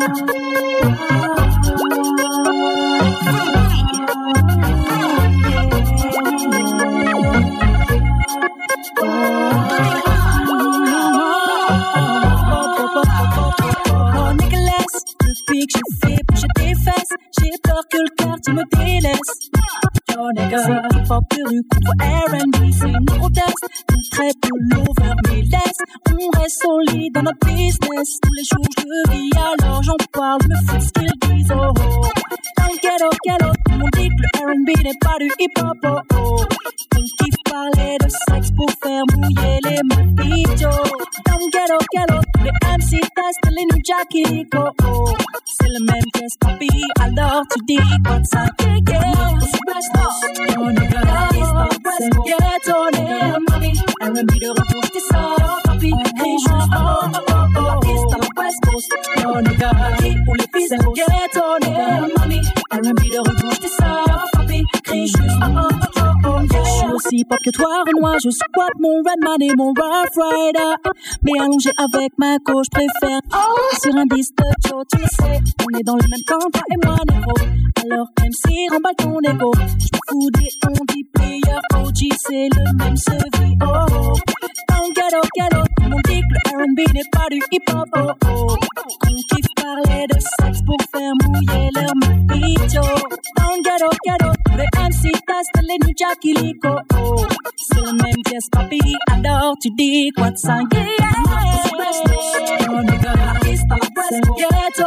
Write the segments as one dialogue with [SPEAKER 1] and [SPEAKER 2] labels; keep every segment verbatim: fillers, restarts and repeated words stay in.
[SPEAKER 1] Que toi, Renoir, je squatte mon Redman et mon Rough Rider. Mais allongé avec ma co, je préfère sur un disque de Joe, tu le sais. On est dans le même camp, toi et moi, négro. Alors M C, remballe ton ego. Je me fous des on dit player, O G, c'est le même sevi. Oh oh, dans le ghetto, ghetto, tout le monde dit que le R and B n'est pas du hip-hop. Oh oh, qu'on kiffe parler de sexe pour faire mouiller leur mojito. Dans le ghetto, ghetto, tous les M C testent les New Jack Illico. Oh, c'est le même pièce, papi, alors tu dis quoi de ça? Yeah, yeah, yeah. On est dans l'artiste à la presse, ghetto,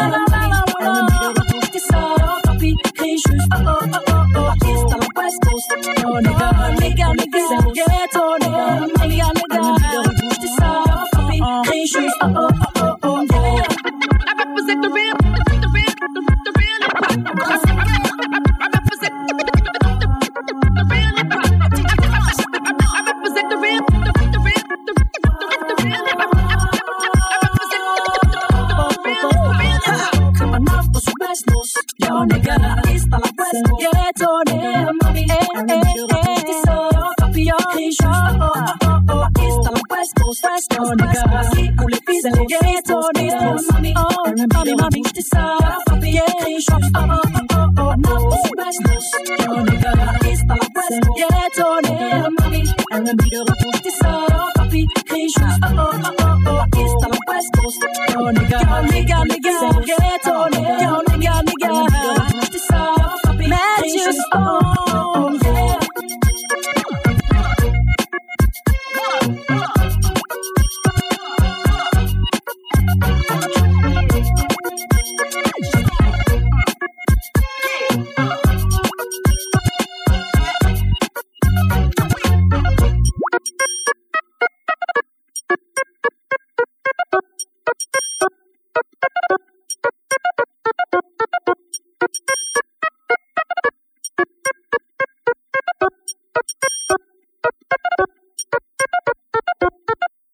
[SPEAKER 1] on est ça, papi, crie juste oh oh oh oh oh, artiste à la West Coast. On est dans les gars, les gars, ghetto, les gars, les gars, c'est ça, papi, crie juste oh oh oh oh oh, yeah. I represent the real, the real, the real hip-hop. I represent the real hip-hop. I represent the real, the real, the real, the real hip-hop. Yo, nigga, artiste à la West Coast. Ghetto, nigga, mami, eh, eh, eh, eh, so, papi, yo, crie oh, oh, oh, oh, artiste à la West Coast, West Coast, nigga, si, pour les fils, c'est ghetto, nigga, mami, oh, mami, mami, c'est ça, papi, yeah, crie oh, oh, oh, oh, oh, no, West Coast. Yo, nigga, artiste à la West Coast. Ghetto, nigga, mami, R and B de retour, c'est ça, papi, crie oh, oh, oh, oh, oh, artiste à la West Coast. Yo, nigga, nigga, nigga, ghetto, nigga, nigga, nigga, nigga, c'est ça, papi, crie juste oh, oh, oh.